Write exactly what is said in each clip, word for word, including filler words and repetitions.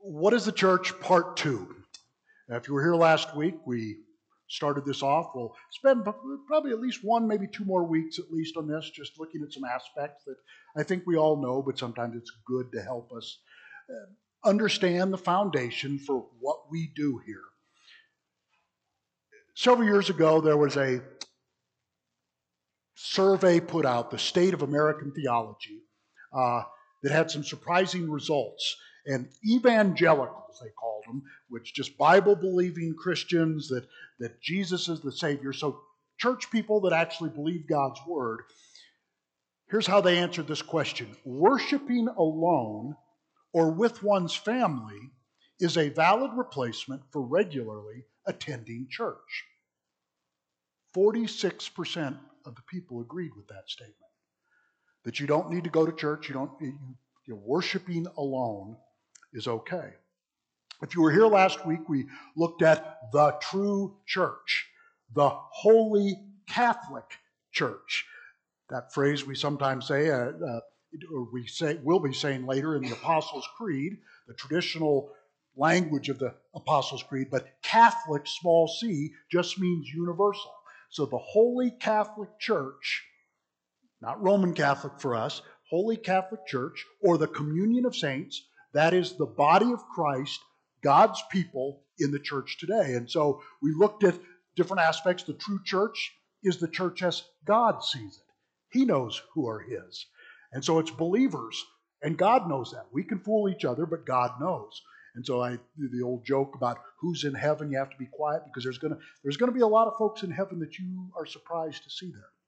What is the church? Part two. Now, if you were here last week, we started this off. We'll spend probably at least one, maybe two more weeks at least on this, just looking at some aspects that I think we all know, but sometimes it's good to help us understand the foundation for what we do here. Several years ago, there was a survey put out, the State of American Theology, uh, that had some surprising results. And evangelicals, they called them, which just Bible-believing Christians, that, that Jesus is the Savior. So church people that actually believe God's Word. Here's how they answered this question. Worshiping alone or with one's family is a valid replacement for regularly attending church. forty-six percent of the people agreed with that statement. That you don't need to go to church, you don't, you, you're worshiping alone is okay. If you were here last week, we looked at the true church, the Holy Catholic Church. That phrase we sometimes say, uh, uh, or we say, will be saying later in the Apostles' Creed, the traditional language of the Apostles' Creed, but Catholic, small c, just means universal. So the Holy Catholic Church, not Roman Catholic for us, Holy Catholic Church, or the communion of saints, that is the body of Christ, God's people in the church today. And so we looked at different aspects. The true church is the church as God sees it. He knows who are His. And so it's believers, and God knows that. We can fool each other, but God knows. And so I do the old joke about who's in heaven, you have to be quiet, because there's going to there's going to be a lot of folks in heaven that you are surprised to see there.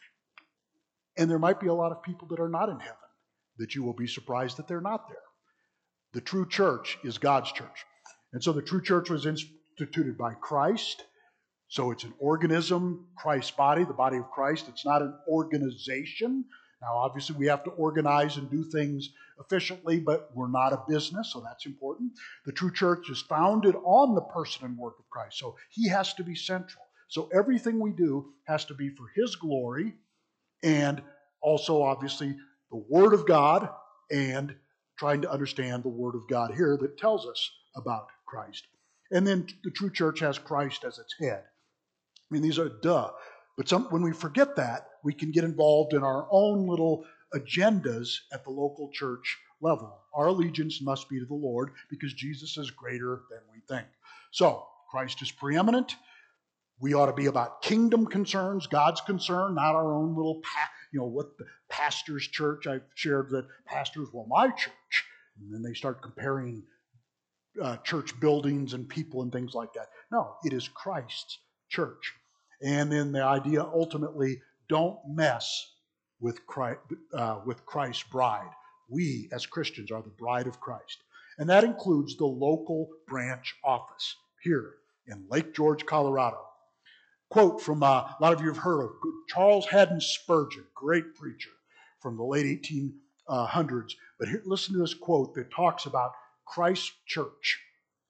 And there might be a lot of people that are not in heaven that you will be surprised that they're not there. The true church is God's church. And so the true church was instituted by Christ. So it's an organism, Christ's body, the body of Christ. It's not an organization. Now, obviously, we have to organize and do things efficiently, but we're not a business, so that's important. The true church is founded on the person and work of Christ, so He has to be central. So everything we do has to be for His glory, and also, obviously, the Word of God, and trying to understand the Word of God here that tells us about Christ. And then the true church has Christ as its head. I mean, these are duh. But some, when we forget that, we can get involved in our own little agendas at the local church level. Our allegiance must be to the Lord because Jesus is greater than we think. So, Christ is preeminent. We ought to be about kingdom concerns, God's concern, not our own little, pa- you know, what the pastor's church. I've shared that pastors, well, my church. And then they start comparing uh, church buildings and people and things like that. No, it is Christ's church. And then the idea, ultimately, don't mess with Christ, uh, with Christ's bride. We, as Christians, are the bride of Christ. And that includes the local branch office here in Lake George, Colorado. Quote from, uh, a lot of you have heard of Charles Haddon Spurgeon, great preacher from the late eighteen hundreds. But here, listen to this quote that talks about Christ's church.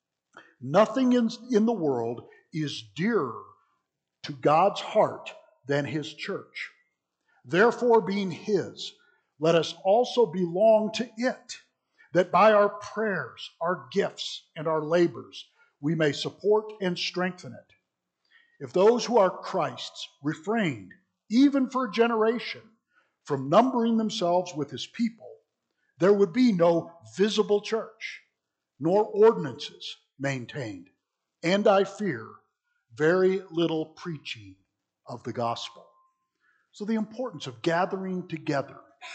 Nothing in, in the world is dearer to God's heart than His church. Therefore, being His, let us also belong to it, that by our prayers, our gifts, and our labors, we may support and strengthen it. If those who are Christ's refrained, even for a generation, from numbering themselves with His people, there would be no visible church, nor ordinances maintained, and I fear very little preaching of the gospel. So the importance of gathering together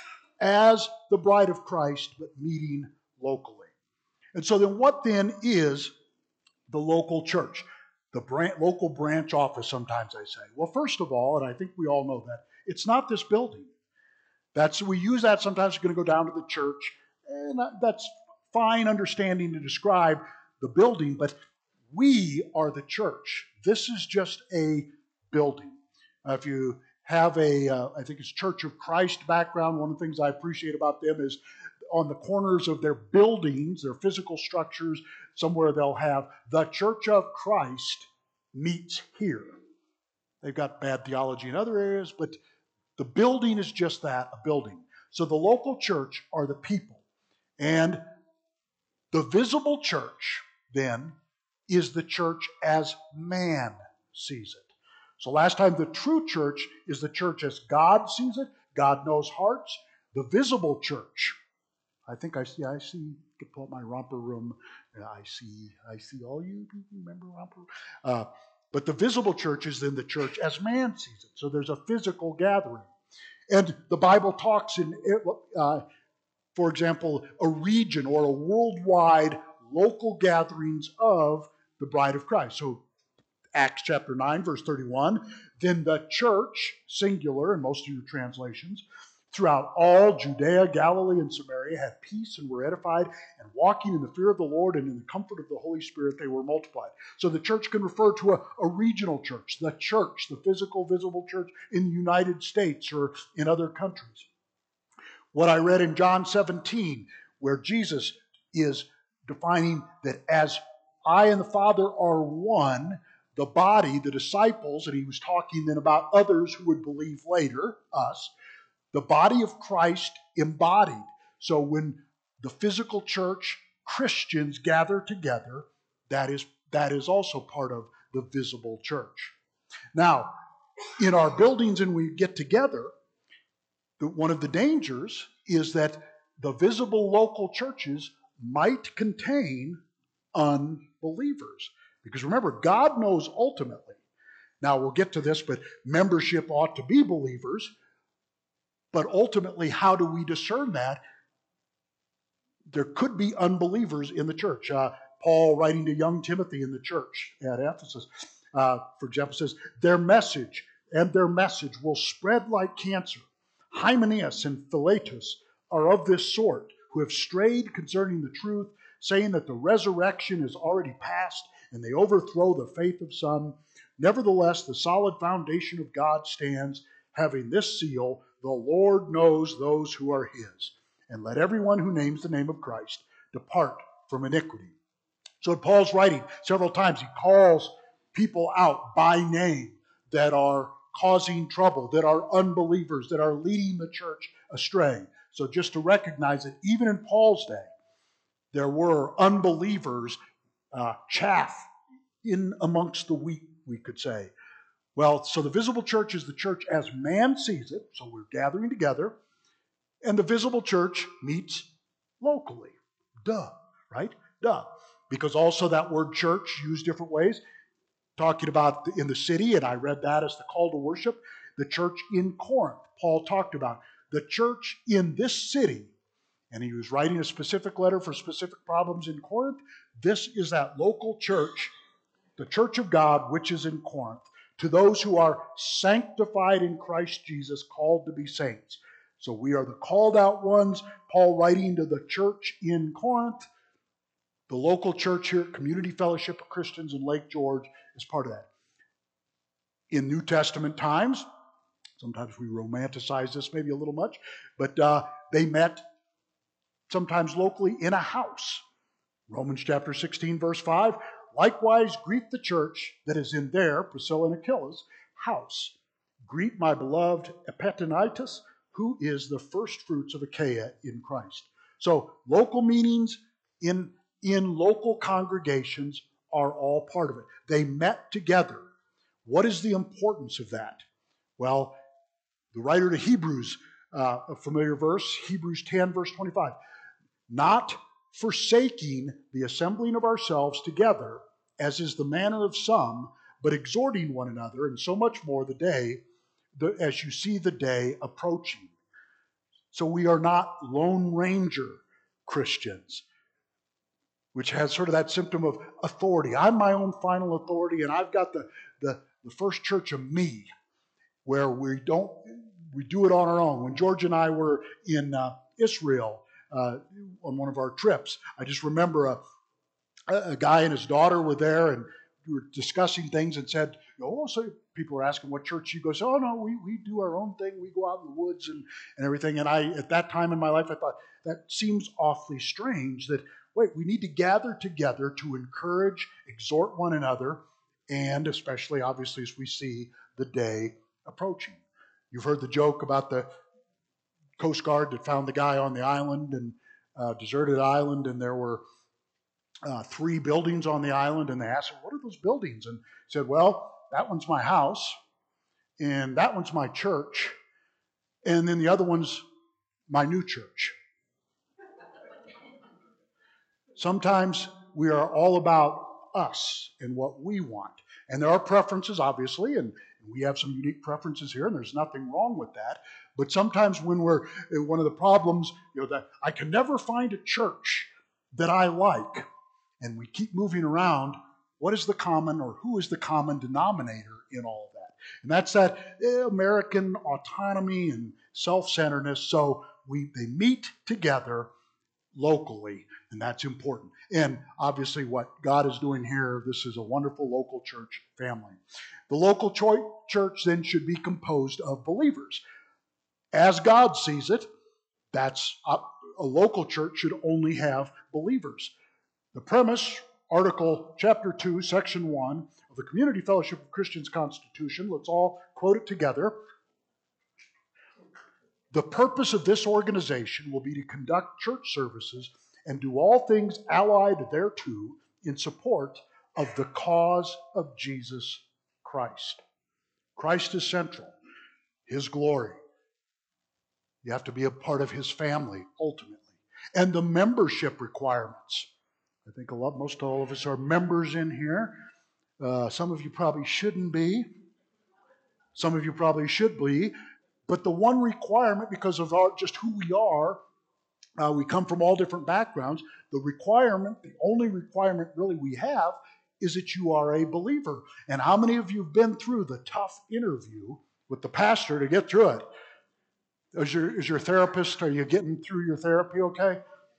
as the bride of Christ, but meeting locally. And so then what then is the local church? The branch, local branch office, sometimes I say. Well, first of all, and I think we all know that, it's not this building. That's we use that sometimes. We're going to go down to the church, and that's fine understanding to describe the building, but we are the church. This is just a building. Uh, if you have a, uh, I think it's Church of Christ background, one of the things I appreciate about them is on the corners of their buildings, their physical structures, somewhere they'll have the Church of Christ meets here. They've got bad theology in other areas, but the building is just that, a building. So the local church are the people. And The visible church, then, is the church as man sees it. So last time, the true church is the church as God sees it. God knows hearts. The visible church, I think I see, I see, I can pull up my romper room. I see, I see all you people remember romper room. Uh, but the visible church is then the church as man sees it. So there's a physical gathering. And the Bible talks in, uh, for example, a region or a worldwide local gatherings of the bride of Christ. So Acts chapter nine, verse thirty-one, then the church, singular in most of your translations, throughout all Judea, Galilee, and Samaria had peace and were edified, and walking in the fear of the Lord and in the comfort of the Holy Spirit, they were multiplied. So the church can refer to a, a regional church, the church, the physical, visible church in the United States or in other countries. What I read in John seventeen, where Jesus is defining that as I and the Father are one, the body, the disciples, and he was talking then about others who would believe later, us, the body of Christ embodied. So when the physical church, Christians gather together, that is, that is also part of the visible church. Now, in our buildings and we get together, one of the dangers is that the visible local churches might contain unbelievers. Because remember, God knows ultimately. Now, we'll get to this, but membership ought to be believers. But ultimately, how do we discern that? There could be unbelievers in the church. Uh, Paul, writing to young Timothy in the church at Ephesus, uh, for example, says, their message and their message will spread like cancer. Hymenaeus and Philetus are of this sort, who have strayed concerning the truth, saying that the resurrection is already past, and they overthrow the faith of some. Nevertheless, the solid foundation of God stands, having this seal, the Lord knows those who are his. And let everyone who names the name of Christ depart from iniquity. So in Paul's writing, several times he calls people out by name that are causing trouble, that are unbelievers, that are leading the church astray. So just to recognize that even in Paul's day, there were unbelievers, uh, chaff in amongst the wheat, we could say. Well, so the visible church is the church as man sees it, so we're gathering together, and the visible church meets locally. Duh, right? Duh. Because also that word church used different ways, talking about in the city, and I read that as the call to worship, the church in Corinth. Paul talked about the church in this city, and he was writing a specific letter for specific problems in Corinth. This is that local church, the church of God, which is in Corinth, to those who are sanctified in Christ Jesus, called to be saints. So we are the called out ones. Paul writing to the church in Corinth. The local church here, Community Fellowship of Christians in Lake George, is part of that. In New Testament times, sometimes we romanticize this maybe a little much, but uh, they met sometimes locally in a house. Romans chapter sixteen, verse five, likewise greet the church that is in their, Priscilla and Aquila's, house. Greet my beloved Epaphroditus, who is the first fruits of Achaia in Christ. So local meetings in, in local congregations are all part of it. They met together. What is the importance of that? Well, the writer to Hebrews, uh, a familiar verse, Hebrews ten, verse twenty-five, not forsaking the assembling of ourselves together, as is the manner of some, but exhorting one another, and so much more the day, the, as you see the day approaching. So we are not Lone Ranger Christians, which has sort of that symptom of authority. I'm my own final authority, and I've got the, the, the first church of me, where we don't, we do it on our own. When George and I were in uh, Israel uh, on one of our trips, I just remember a, a guy and his daughter were there, and we were discussing things and said, oh, so people were asking what church you go. So, oh, no, we, we do our own thing. We go out in the woods and, and everything. And I, at that time in my life, I thought, that seems awfully strange that, wait, we need to gather together to encourage, exhort one another, and especially, obviously, as we see the day approaching. You've heard the joke about the Coast Guard that found the guy on the island and uh, deserted island, and there were uh, three buildings on the island, and they asked him, what are those buildings? And he said, well, that one's my house, and that one's my church, and then the other one's my new church. Sometimes we are all about us and what we want. And there are preferences, obviously, and we have some unique preferences here, and there's nothing wrong with that. But sometimes when we're, one of the problems, you know, that I can never find a church that I like, and we keep moving around, what is the common, or who is the common denominator in all of that? And that's that American autonomy and self-centeredness. So we they meet together locally, and that's important. And obviously what God is doing here, this is a wonderful local church family. The local cho- church then should be composed of believers. As God sees it, that's a, a local church should only have believers. The premise, Article Chapter two, Section one of the Community Fellowship of Christians Constitution, let's all quote it together. The purpose of this organization will be to conduct church services and do all things allied thereto in support of the cause of Jesus Christ. Christ is central, His glory. You have to be a part of His family, ultimately. And the membership requirements. I think a lot, most all of us are members in here. Uh, some of you probably shouldn't be. Some of you probably should be. But the one requirement, because of our, just who we are, uh, we come from all different backgrounds, the requirement, the only requirement really we have, is that you are a believer. And how many of you have been through the tough interview with the pastor to get through it? Is your, is your therapist, are you getting through your therapy okay?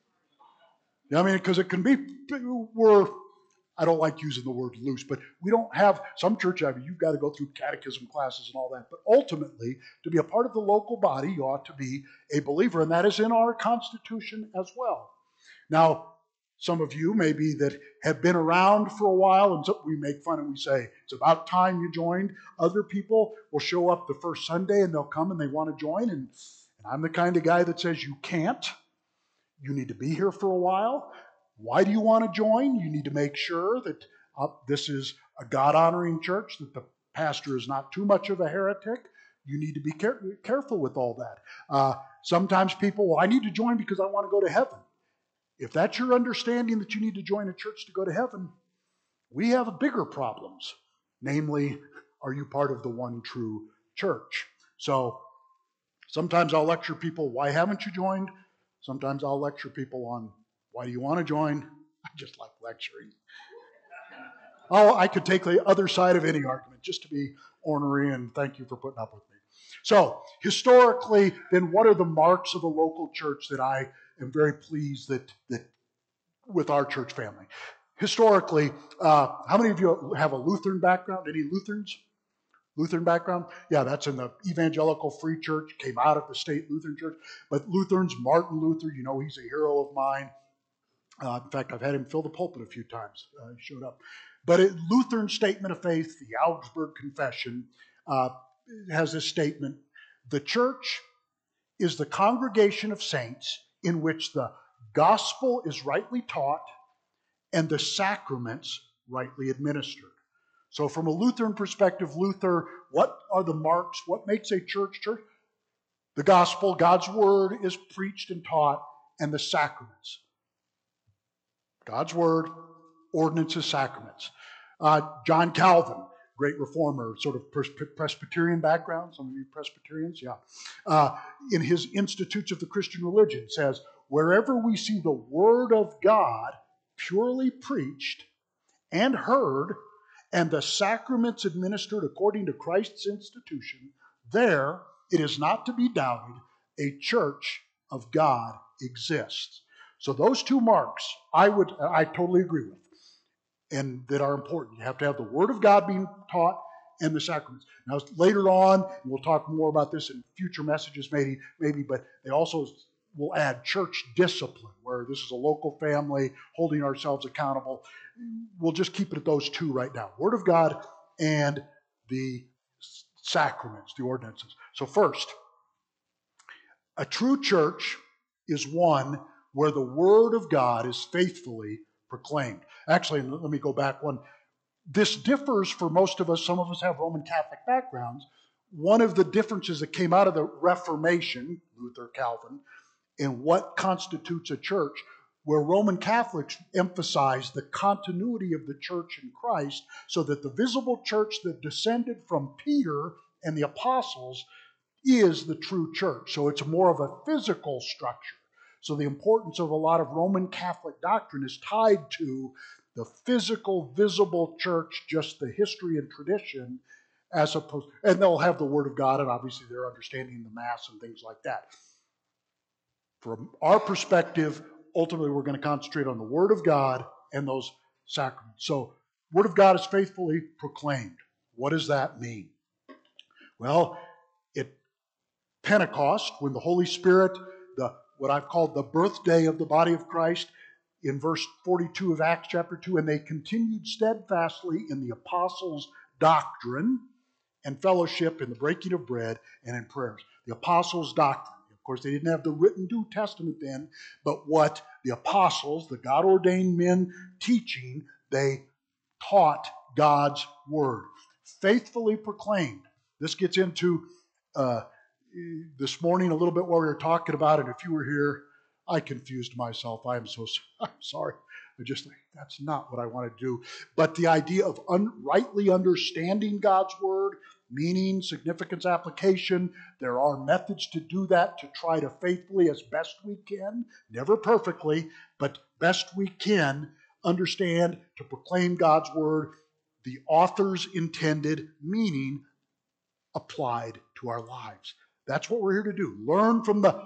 I mean, because it can be, we're, I don't like using the word loose, but we don't have, some church, I mean, you've got to go through catechism classes and all that. But ultimately, to be a part of the local body, you ought to be a believer, and that is in our Constitution as well. Now, some of you maybe that have been around for a while, and so we make fun and we say, it's about time you joined. Other people will show up the first Sunday and they'll come and they want to join, and, and I'm the kind of guy that says you can't. You need to be here for a while. Why do you want to join? You need to make sure that uh, this is a God-honoring church, that the pastor is not too much of a heretic. You need to be care- careful with all that. Uh, sometimes people, well, I need to join because I want to go to heaven. If that's your understanding that you need to join a church to go to heaven, we have bigger problems. Namely, are you part of the one true church? So sometimes I'll lecture people, why haven't you joined? Sometimes I'll lecture people on, why do you want to join? I just like lecturing. Oh, I could take the other side of any argument just to be ornery, and thank you for putting up with me. So, historically, then what are the marks of a local church that I am very pleased that, that with our church family? Historically, uh, how many of you have a Lutheran background? Any Lutherans? Lutheran background? Yeah, that's in the Evangelical Free Church, came out of the state Lutheran Church. But Lutherans, Martin Luther, you know, he's a hero of mine. Uh, in fact, I've had him fill the pulpit a few times. Uh, he showed up. But a Lutheran Statement of Faith, the Augsburg Confession, uh, has this statement: the church is the congregation of saints in which the gospel is rightly taught and the sacraments rightly administered. So from a Lutheran perspective, Luther, what are the marks? What makes a church church? The gospel, God's word, is preached and taught, and the sacraments. God's word, ordinances, sacraments. Uh, John Calvin, great reformer, sort of pres- Presbyterian background. Some of you Presbyterians, yeah. Uh, in his Institutes of the Christian Religion says, wherever we see the word of God purely preached and heard, and the sacraments administered according to Christ's institution, there, it is not to be doubted, a church of God exists. So those two marks, I would, I totally agree with, and that are important. You have to have the Word of God being taught and the sacraments. Now, later on, and we'll talk more about this in future messages maybe, maybe, but they also will add church discipline, where this is a local family holding ourselves accountable. We'll just keep it at those two right now. Word of God and the sacraments, the ordinances. So first, a true church is one where the Word of God is faithfully proclaimed. Actually, let me go back one. This differs for most of us. Some of us have Roman Catholic backgrounds. One of the differences that came out of the Reformation, Luther, Calvin, in what constitutes a church, where Roman Catholics emphasize the continuity of the church in Christ, so that the visible church that descended from Peter and the apostles is the true church. So it's more of a physical structure. So the importance of a lot of Roman Catholic doctrine is tied to the physical, visible church, just the history and tradition, as opposed, and they'll have the Word of God, and obviously they're understanding the Mass and things like that. From our perspective, ultimately we're going to concentrate on the Word of God and those sacraments. So, Word of God is faithfully proclaimed. What does that mean? Well, at Pentecost, when the Holy Spirit, the what I've called the birthday of the body of Christ, in verse forty-two of Acts chapter two, and they continued steadfastly in the apostles' doctrine and fellowship, in the breaking of bread and in prayers. The apostles' doctrine. Of course, they didn't have the written New Testament then, but what the apostles, the God-ordained men teaching, they taught God's word. Faithfully proclaimed. This gets into uh, this morning a little bit what we were talking about, and if you were here, I confused myself. I am so I'm sorry. I just think that's not what I want to do. But the idea of un, rightly understanding God's word, meaning, significance, application, there are methods to do that, to try to faithfully, as best we can, never perfectly, but best we can, understand, to proclaim God's word, the author's intended meaning applied to our lives. That's what we're here to do. Learn from the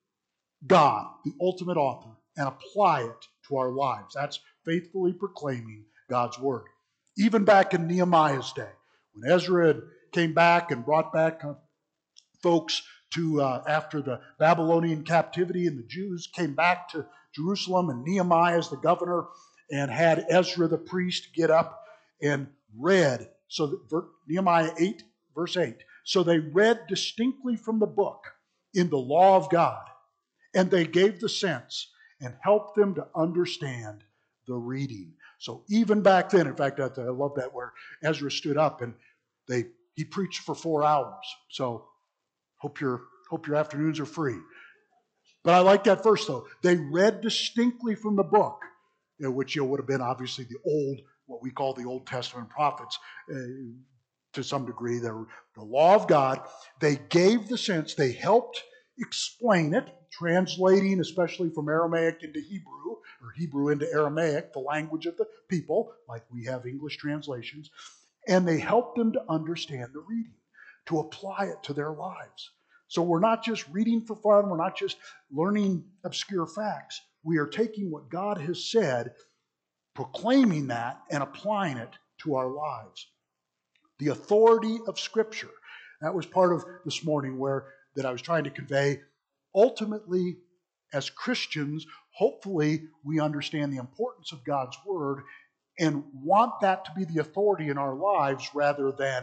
God, the ultimate author, and apply it to our lives. That's faithfully proclaiming God's word. Even back in Nehemiah's day, when Ezra had came back and brought back uh, folks to uh, after the Babylonian captivity, and the Jews came back to Jerusalem, and Nehemiah as the governor, and had Ezra the priest get up and read. So that Nehemiah eight, verse eight. So they read distinctly from the book in the law of God, and they gave the sense and helped them to understand the reading. So even back then, in fact, I love that where Ezra stood up and they he preached for four hours. So hope your hope your afternoons are free. But I like that verse though. They read distinctly from the book, you know, which you know, would have been obviously the old, what we call the Old Testament prophets. Uh, to some degree, the, the law of God. They gave the sense, they helped explain it, translating especially from Aramaic into Hebrew, or Hebrew into Aramaic, the language of the people, like we have English translations, and they helped them to understand the reading, to apply it to their lives. So we're not just reading for fun, we're not just learning obscure facts. We are taking what God has said, proclaiming that, and applying it to our lives. The authority of Scripture. That was part of this morning where that I was trying to convey. Ultimately, as Christians, hopefully we understand the importance of God's Word and want that to be the authority in our lives rather than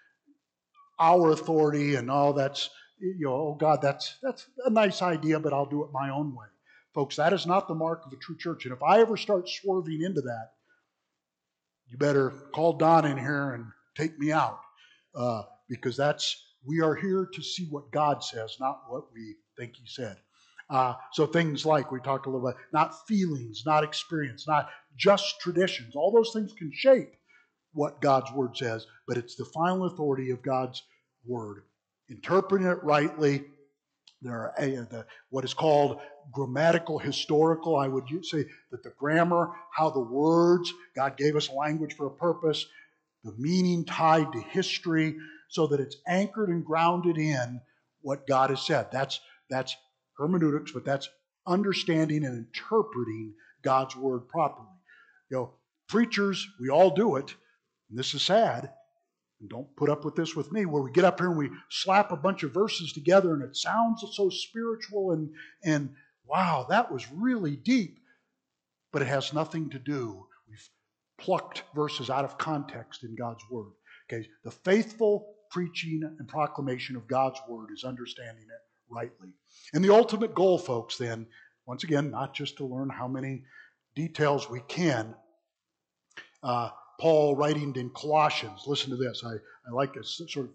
our authority and, oh, that's, you know, oh God, that's that's a nice idea, but I'll do it my own way. Folks, that is not the mark of a true church. And if I ever start swerving into that, you better call Don in here and take me out. Uh, because that's, we are here to see what God says, not what we think He said. Uh, so things like, we talked a little bit, not feelings, not experience, not just traditions. All those things can shape what God's Word says, but it's the final authority of God's Word. Interpreting it rightly, there are a, the, what is called grammatical historical. I would say that the grammar, how the words, God gave us language for a purpose, the meaning tied to history, so that it's anchored and grounded in what God has said. That's, that's hermeneutics, but that's understanding and interpreting God's Word properly. You know, preachers, we all do it, and this is sad, and don't put up with this with me, where we get up here and we slap a bunch of verses together and it sounds so spiritual and, and wow, that was really deep, but it has nothing to do. We've plucked verses out of context in God's Word. Okay, the faithful preaching and proclamation of God's Word is understanding it rightly. And the ultimate goal, folks, then, once again, not just to learn how many details we can. Uh, Paul writing in Colossians, listen to this. I, I like this, sort of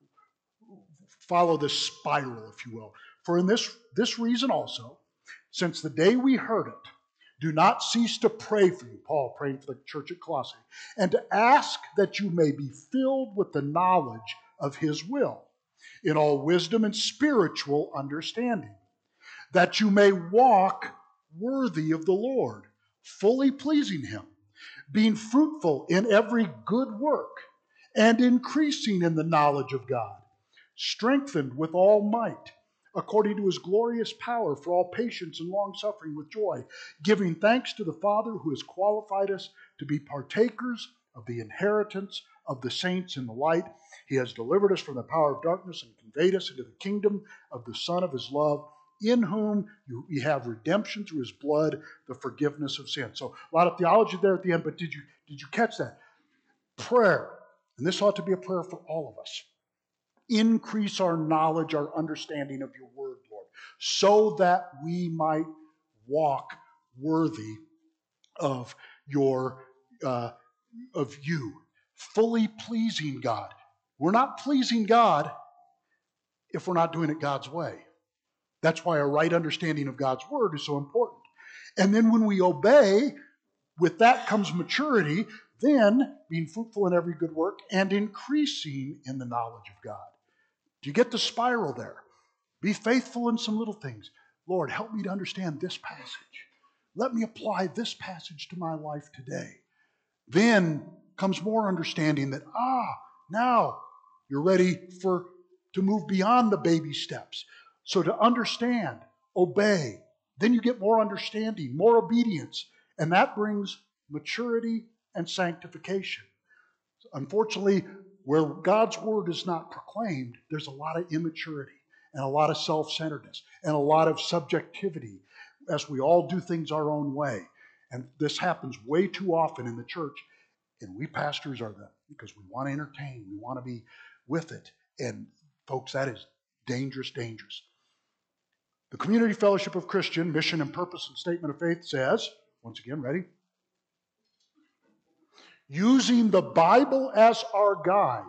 follow this spiral, if you will. For in this, this reason also, since the day we heard it, do not cease to pray for you, Paul praying for the church at Colossae, and to ask that you may be filled with the knowledge of his will, in all wisdom and spiritual understanding, that you may walk worthy of the Lord, fully pleasing him, being fruitful in every good work, and increasing in the knowledge of God, strengthened with all might, according to his glorious power, for all patience and long-suffering with joy, giving thanks to the Father who has qualified us to be partakers of the inheritance of the saints in the light. He has delivered us from the power of darkness and conveyed us into the kingdom of the Son of his love, in whom you, we have redemption through his blood, the forgiveness of sin. So a lot of theology there at the end, but did you, did you catch that? Prayer, and this ought to be a prayer for all of us. Increase our knowledge, our understanding of your word, Lord, so that we might walk worthy of your uh, of you, fully pleasing God. We're not pleasing God if we're not doing it God's way. That's why a right understanding of God's word is so important. And then when we obey, with that comes maturity, then being fruitful in every good work and increasing in the knowledge of God. Do you get the spiral there? Be faithful in some little things. Lord, help me to understand this passage. Let me apply this passage to my life today. Then comes more understanding that, ah, now you're ready for to move beyond the baby steps. So to understand, obey, then you get more understanding, more obedience, and that brings maturity and sanctification. Unfortunately, where God's word is not proclaimed, there's a lot of immaturity and a lot of self-centeredness and a lot of subjectivity as we all do things our own way. And this happens way too often in the church. And we pastors are the, because we want to entertain, we want to be with it. And folks, that is dangerous, dangerous. The Community Fellowship of Christian Mission and Purpose and Statement of Faith says, once again, ready? Using the Bible as our guide,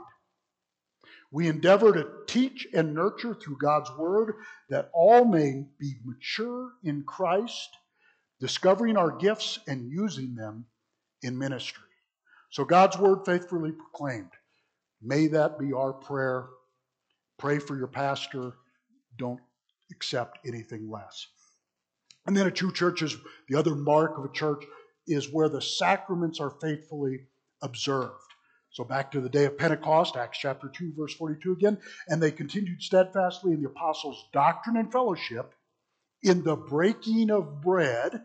we endeavor to teach and nurture through God's word that all may be mature in Christ, discovering our gifts and using them in ministry. So God's word faithfully proclaimed. May that be our prayer. Pray for your pastor. Don't accept anything less. And then a true church is, the other mark of a church is where the sacraments are faithfully observed. So back to the day of Pentecost, Acts chapter two, verse forty-two again. And they continued steadfastly in the apostles' doctrine and fellowship, in the breaking of bread,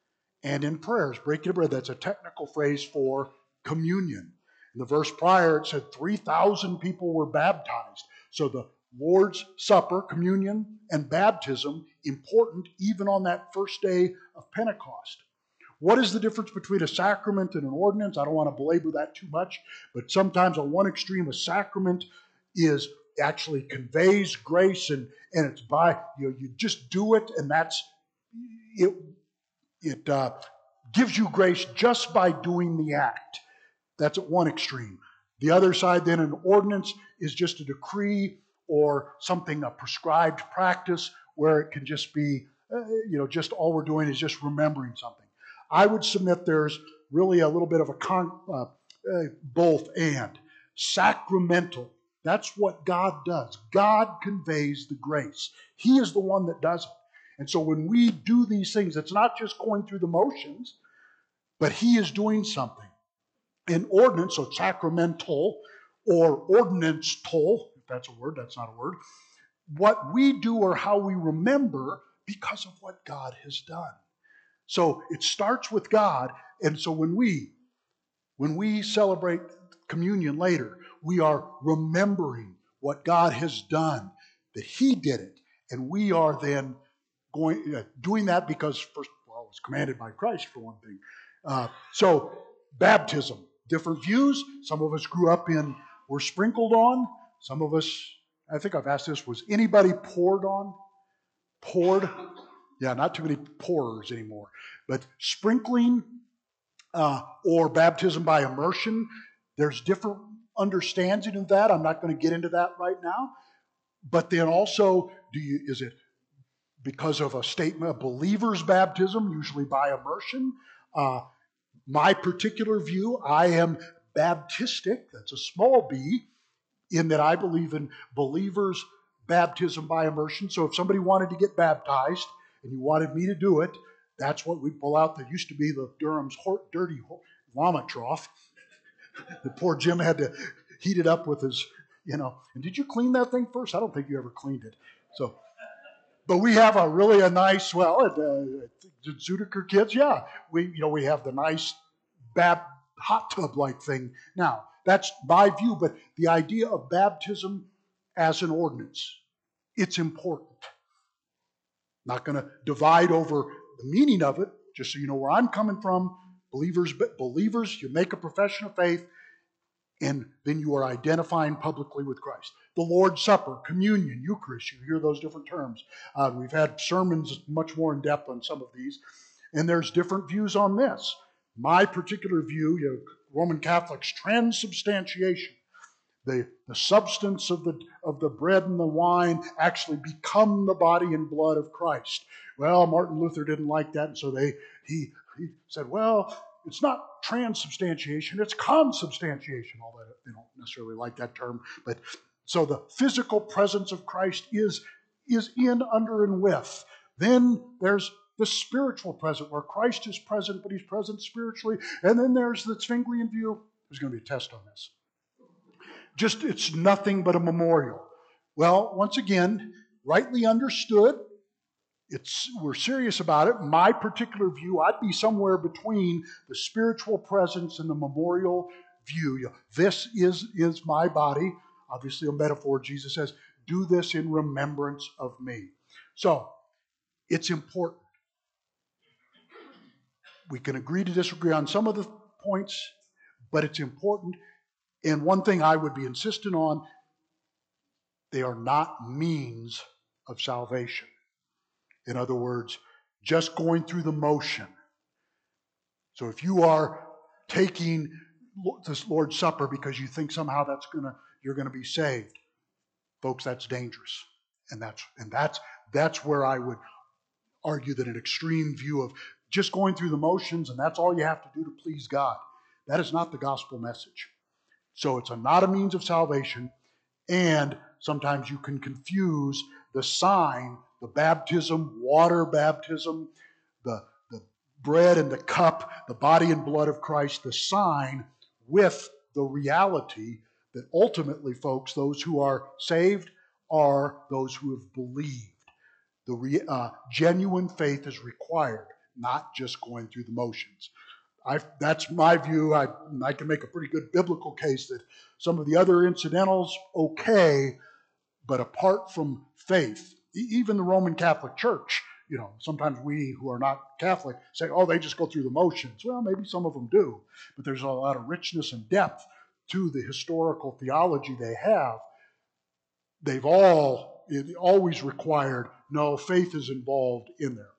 and in prayers. Breaking of bread, that's a technical phrase for communion. In the verse prior, it said three thousand people were baptized. So the Lord's Supper, communion, and baptism, important even on that first day of Pentecost. What is the difference between a sacrament and an ordinance? I don't want to belabor that too much, but sometimes on one extreme, a sacrament is actually conveys grace, and, and it's by, you know, you just do it, and that's, it, it uh, gives you grace just by doing the act. That's at one extreme. The other side, then, an ordinance is just a decree or something, a prescribed practice, where it can just be, uh, you know, just all we're doing is just remembering something. I would submit there's really a little bit of a con, uh, uh, both and. Sacramental, that's what God does. God conveys the grace. He is the one that does it. And so when we do these things, it's not just going through the motions, but He is doing something. An ordinance, so sacramental or ordinance-tol, if that's a word, that's not a word, what we do or how we remember because of what God has done. So it starts with God, and so when we when we celebrate communion later, we are remembering what God has done, that He did it, and we are then going uh, doing that because first, well, it's commanded by Christ for one thing. Uh, so baptism, different views. Some of us grew up in, were sprinkled on. Some of us, I think I've asked this, was anybody poured on? Poured? Yeah, not too many pourers anymore. But sprinkling uh, or baptism by immersion, there's different understanding of that. I'm not going to get into that right now. But then also, do you is it because of a statement of believer's baptism, usually by immersion? Uh, my particular view, I am Baptistic, that's a small b, in that I believe in believers' baptism by immersion. So if somebody wanted to get baptized and you wanted me to do it, that's what we pull out. There used to be the Durham's dirty vomit trough. The poor Jim had to heat it up with his, you know. And did you clean that thing first? I don't think you ever cleaned it. So, but we have a really a nice, well, at the Zudiker kids, yeah, we you know we have the nice bap, hot tub like thing now. That's my view, but the idea of baptism as an ordinance, it's important. Not going to divide over the meaning of it, just so you know where I'm coming from. Believers, believers, you make a profession of faith, and then you are identifying publicly with Christ. The Lord's Supper, communion, Eucharist, you hear those different terms. Uh, we've had sermons much more in depth on some of these, and there's different views on this. My particular view, you know, Roman Catholics, transubstantiation. The, the substance of the, of the bread and the wine actually become the body and blood of Christ. Well, Martin Luther didn't like that, and so they he, he said, well, it's not transubstantiation, it's consubstantiation. Although they don't necessarily like that term. But so the physical presence of Christ is, is in, under, and with. Then there's the spiritual present, where Christ is present, but he's present spiritually. And then there's the Zwinglian view. There's going to be a test on this. Just, it's nothing but a memorial. Well, once again, rightly understood, it's we're serious about it. My particular view, I'd be somewhere between the spiritual presence and the memorial view. You know, this is, is my body. Obviously a metaphor. Jesus says, do this in remembrance of me. So, it's important. We can agree to disagree on some of the points, but it's important. And one thing I would be insistent on, they are not means of salvation. In other words, just going through the motion. So if you are taking this Lord's Supper because you think somehow that's gonna you're gonna be saved, folks, that's dangerous. And that's and that's that's where I would argue that an extreme view of just going through the motions and that's all you have to do to please God. That is not the gospel message. So it's a, not a means of salvation, and sometimes you can confuse the sign, the baptism, water baptism, the, the bread and the cup, the body and blood of Christ, the sign, with the reality that ultimately, folks, those who are saved are those who have believed. The re, uh, genuine faith is required, not just going through the motions. I, that's my view. I, I can make a pretty good biblical case that some of the other incidentals, okay, but apart from faith, even the Roman Catholic Church, you know, sometimes we who are not Catholic say, oh, they just go through the motions. Well, maybe some of them do, but there's a lot of richness and depth to the historical theology they have. They've all, it always required, no, faith is involved in there.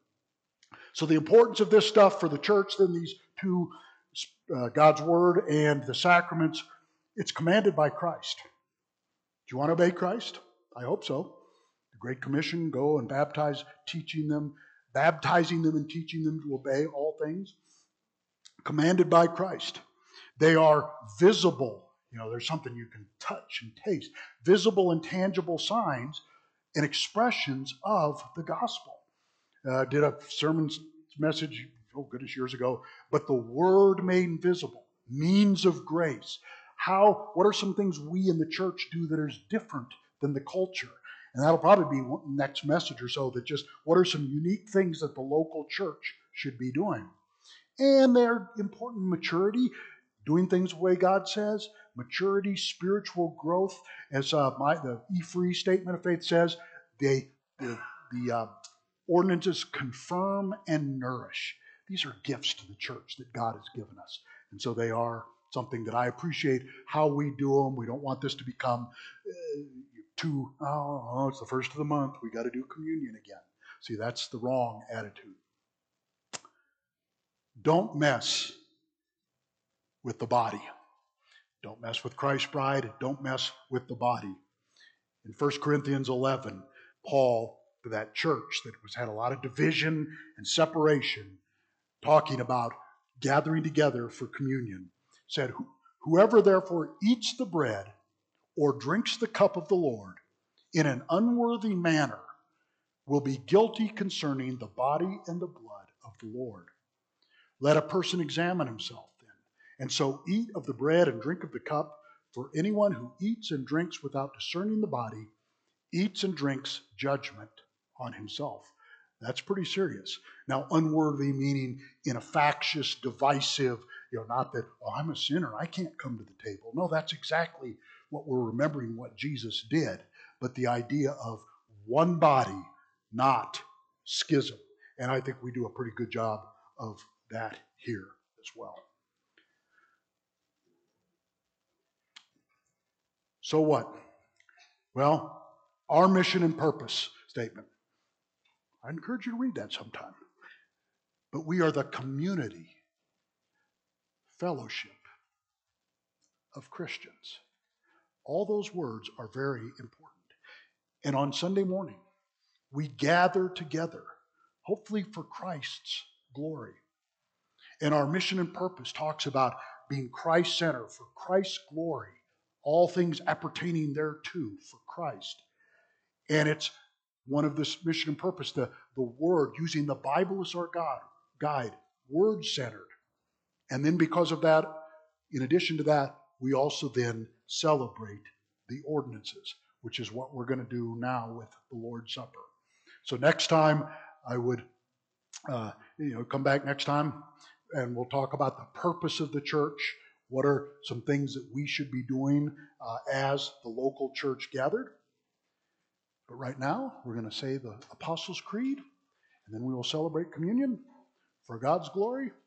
So the importance of this stuff for the church, then these two, uh, God's Word and the sacraments, it's commanded by Christ. Do you want to obey Christ? I hope so. The Great Commission, go and baptize, teaching them, baptizing them and teaching them to obey all things. Commanded by Christ. They are visible. You know, there's something you can touch and taste. Visible and tangible signs and expressions of the gospel. Uh, did a sermon message, oh goodness, years ago, but the Word made visible, means of grace. How, what are some things we in the church do that is different than the culture? And that'll probably be next message or so, that just what are some unique things that the local church should be doing? And they're important: maturity, doing things the way God says, maturity, spiritual growth. As uh, my, the E Free Statement of Faith says, they, the, the uh, ordinances confirm and nourish. These are gifts to the church that God has given us. And so they are something that I appreciate how we do them. We don't want this to become uh, too, oh, oh, it's the first of the month, we got to do communion again. See, that's the wrong attitude. Don't mess with the body. Don't mess with Christ's bride. Don't mess with the body. In First Corinthians eleven, Paul, to that church that was had a lot of division and separation, talking about gathering together for communion, said, "Whoever therefore eats the bread or drinks the cup of the Lord in an unworthy manner will be guilty concerning the body and the blood of the Lord. Let a person examine himself then, and so eat of the bread and drink of the cup, for anyone who eats and drinks without discerning the body eats and drinks judgment on himself." That's pretty serious. Now, unworthy meaning in a factious, divisive, you know, not that, oh, I'm a sinner, I can't come to the table. No, that's exactly what we're remembering what Jesus did. But the idea of one body, not schism. And I think we do a pretty good job of that here as well. So what? Well, our mission and purpose statement. I encourage you to read that sometime. But we are the community, fellowship of Christians. All those words are very important. And on Sunday morning, we gather together, hopefully for Christ's glory. And our mission and purpose talks about being Christ-centered for Christ's glory, all things appertaining thereto for Christ. And it's one of this mission and purpose, the, the word, using the Bible as our God, guide, word-centered. And then because of that, in addition to that, we also then celebrate the ordinances, which is what we're going to do now with the Lord's Supper. So next time, I would uh, you know, come back next time, and we'll talk about the purpose of the church. What are some things that we should be doing uh, as the local church gathered? But right now, we're going to say the Apostles' Creed, and then we will celebrate communion for God's glory.